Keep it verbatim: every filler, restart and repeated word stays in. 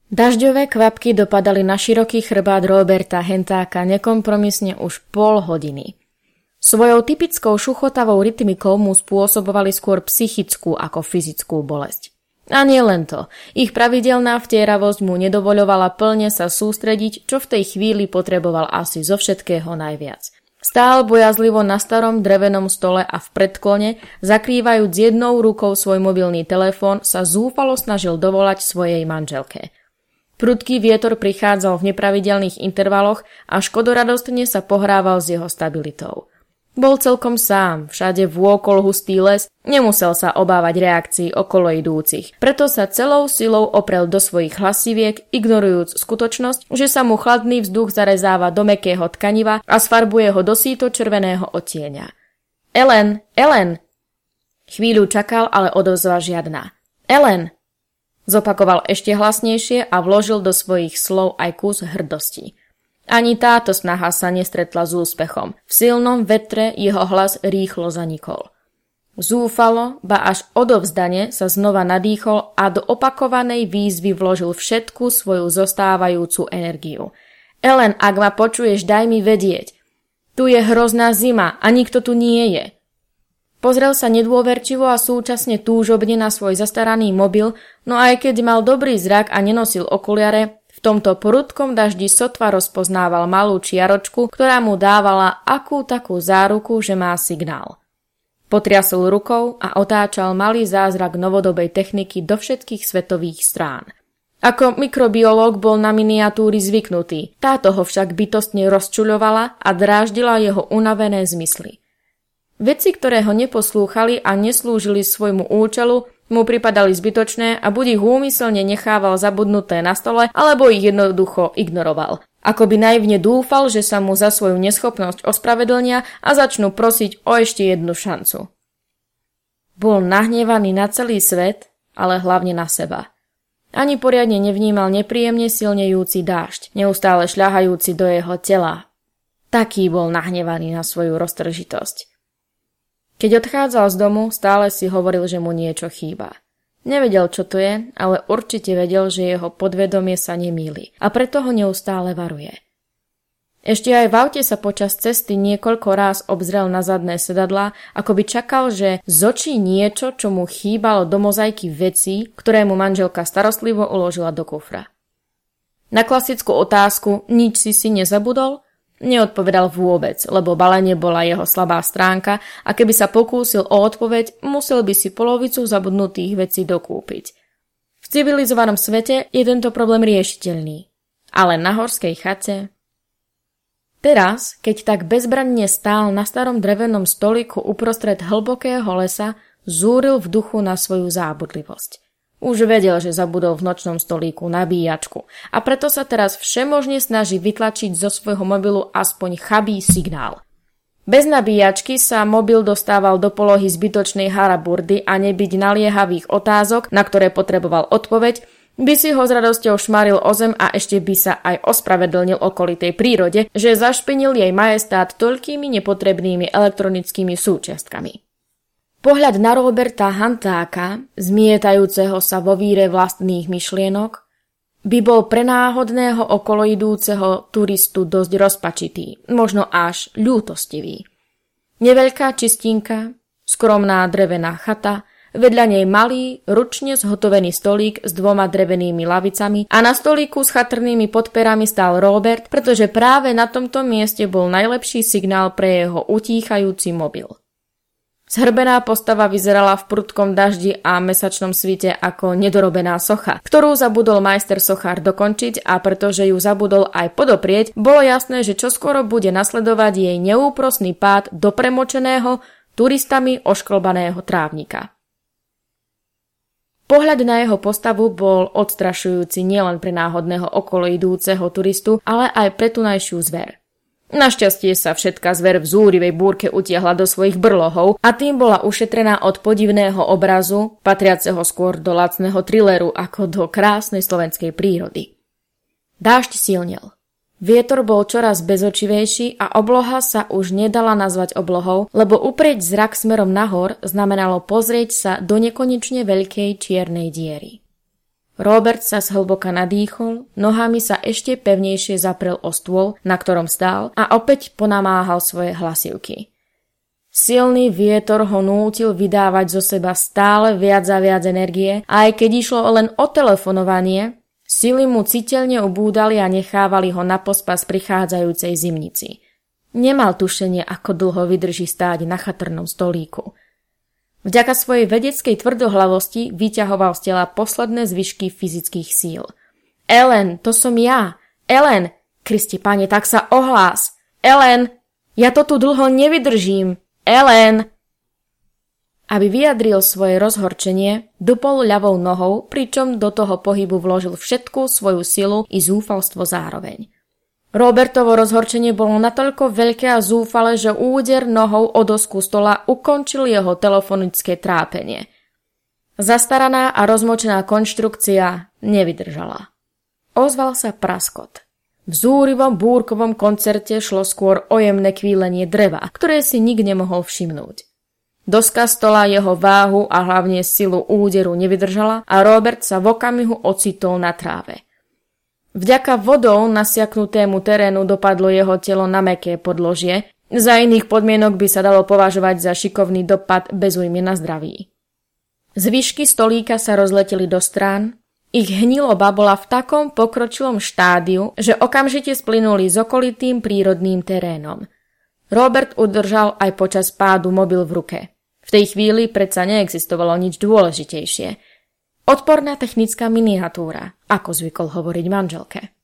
Dažďové kvapky dopadali na široký chrbát Roberta Hentáka nekompromisne už pol hodiny. Svojou typickou šuchotavou rytmikou mu spôsobovali skôr psychickú ako fyzickú bolesť. A nie len to, ich pravidelná vtieravosť mu nedovoľovala plne sa sústrediť, čo v tej chvíli potreboval asi zo všetkého najviac. Stál bojazlivo na starom drevenom stole a v predklone, zakrývajúc jednou rukou svoj mobilný telefón, sa zúfalo snažil dovolať svojej manželke. Prudký vietor prichádzal v nepravidelných intervaloch a škodoradostne sa pohrával s jeho stabilitou. Bol celkom sám, všade vôkol hustý les, nemusel sa obávať reakcií okolo idúcich, preto sa celou silou oprel do svojich hlasiviek, ignorujúc skutočnosť, že sa mu chladný vzduch zarezáva do mäkkého tkaniva a sfarbuje ho do síto červeného odtieňa. Ellen, Ellen! Chvíľu čakal, ale odozva žiadna. Ellen! Zopakoval ešte hlasnejšie a vložil do svojich slov aj kus hrdosti. Ani táto snaha sa nestretla s úspechom. V silnom vetre jeho hlas rýchlo zanikol. Zúfalo, ba až odovzdane sa znova nadýchol a do opakovanej výzvy vložil všetku svoju zostávajúcu energiu. Ellen, ak ma počuješ, daj mi vedieť. Tu je hrozná zima a nikto tu nie je. Pozrel sa nedôverčivo a súčasne túžobne na svoj zastaraný mobil, no aj keď mal dobrý zrak a nenosil okuliare, v tomto prudkom daždi sotva rozpoznával malú čiaročku, ktorá mu dávala akú takú záruku, že má signál. Potriasol rukou a otáčal malý zázrak novodobej techniky do všetkých svetových strán. Ako mikrobiológ bol na miniatúry zvyknutý, táto ho však bytostne rozčuľovala a dráždila jeho unavené zmysly. Veci, ktoré ho neposlúchali a neslúžili svojmu účelu, mu pripadali zbytočné a buď ich úmyselne nechával zabudnuté na stole, alebo ich jednoducho ignoroval. Ako by naivne dúfal, že sa mu za svoju neschopnosť ospravedlnia a začnú prosiť o ešte jednu šancu. Bol nahnevaný na celý svet, ale hlavne na seba. Ani poriadne nevnímal nepríjemne silnejúci dážď, neustále šľahajúci do jeho tela. Taký bol nahnevaný na svoju roztržitosť. Keď odchádzal z domu, stále si hovoril, že mu niečo chýba. Nevedel, čo to je, ale určite vedel, že jeho podvedomie sa nemýli a preto ho neustále varuje. Ešte aj v aute sa počas cesty niekoľko ráz obzrel na zadné sedadlá, ako by čakal, že zočí niečo, čo mu chýbalo do mozaiky vecí, ktoré mu manželka starostlivo uložila do kufra. Na klasickú otázku nič si si nezabudol? Neodpovedal vôbec, lebo balenie bola jeho slabá stránka a keby sa pokúsil o odpoveď, musel by si polovicu zabudnutých vecí dokúpiť. V civilizovanom svete je tento problém riešiteľný, ale na horskej chate... Teraz, keď tak bezbranne stál na starom drevenom stolíku uprostred hlbokého lesa, zúril v duchu na svoju zábudlivosť. Už vedel, že zabudol v nočnom stolíku nabíjačku a preto sa teraz všemožne snaží vytlačiť zo svojho mobilu aspoň chabý signál. Bez nabíjačky sa mobil dostával do polohy zbytočnej haraburdy a nebyť naliehavých otázok, na ktoré potreboval odpoveď, by si ho s radosťou šmaril o zem a ešte by sa aj ospravedlnil okolitej prírode, že zašpinil jej majestát toľkými nepotrebnými elektronickými súčiastkami. Pohľad na Roberta Hentáka, zmietajúceho sa vo víre vlastných myšlienok, by bol pre náhodného okoloidúceho turistu dosť rozpačitý, možno až ľútostivý. Neveľká čistinka, skromná drevená chata, vedľa nej malý, ručne zhotovený stolík s dvoma drevenými lavicami a na stolíku s chatrnými podperami stál Robert, pretože práve na tomto mieste bol najlepší signál pre jeho utíchajúci mobil. Zhrbená postava vyzerala v prudkom daždi a mesačnom svite ako nedorobená socha, ktorú zabudol majster sochár dokončiť a pretože ju zabudol aj podoprieť, bolo jasné, že čoskoro bude nasledovať jej neúprosný pád do premočeného, turistami ošklbaného trávnika. Pohľad na jeho postavu bol odstrašujúci nielen pre náhodného okoloidúceho turistu, ale aj pre tunajšiu zver. Našťastie sa všetká zver v zúrivej búrke utiahla do svojich brlohov a tým bola ušetrená od podivného obrazu, patriaceho skôr do lacného thrilleru ako do krásnej slovenskej prírody. Dážď silnel. Vietor bol čoraz bezočivejší a obloha sa už nedala nazvať oblohou, lebo uprieť zrak smerom nahor znamenalo pozrieť sa do nekonečne veľkej čiernej diery. Robert sa zhlboka nadýchol, nohami sa ešte pevnejšie zaprel o stôl, na ktorom stál, a opäť ponamáhal svoje hlasivky. Silný vietor ho nútil vydávať zo seba stále viac a viac energie, a aj keď išlo len o telefonovanie, sily mu citeľne ubúdali a nechávali ho na pospas prichádzajúcej zimnici. Nemal tušenie, ako dlho vydrží stáť na chatrnom stolíku. Vďaka svojej vedeckej tvrdohlavosti vyťahoval z tela posledné zvyšky fyzických síl. Ellen, to som ja! Ellen! Kristi pane, tak sa ohlás! Ellen! Ja to tu dlho nevydržím! Ellen! Aby vyjadril svoje rozhorčenie, dupol ľavou nohou, pričom do toho pohybu vložil všetku svoju silu i zúfalstvo zároveň. Robertovo rozhorčenie bolo natoľko veľké a zúfale, že úder nohou o dosku stola ukončil jeho telefonické trápenie. Zastaraná a rozmočená konštrukcia nevydržala. Ozval sa praskot. V zúrivom búrkovom koncerte šlo skôr o jemné kvílenie dreva, ktoré si nik nemohol všimnúť. Doska stola jeho váhu a hlavne silu úderu nevydržala a Robert sa v okamihu ocitol na tráve. Vďaka vodou nasiaknutému terénu dopadlo jeho telo na mäkké podložie, za iných podmienok by sa dalo považovať za šikovný dopad bez újmy na zdraví. Zvyšky stolíka sa rozleteli do strán, ich hniloba bola v takom pokročilom štádiu, že okamžite splynuli s okolitým prírodným terénom. Robert udržal aj počas pádu mobil v ruke. V tej chvíli predsa neexistovalo nič dôležitejšie. Odporná technická miniatúra, ako zvykol hovoriť manželke.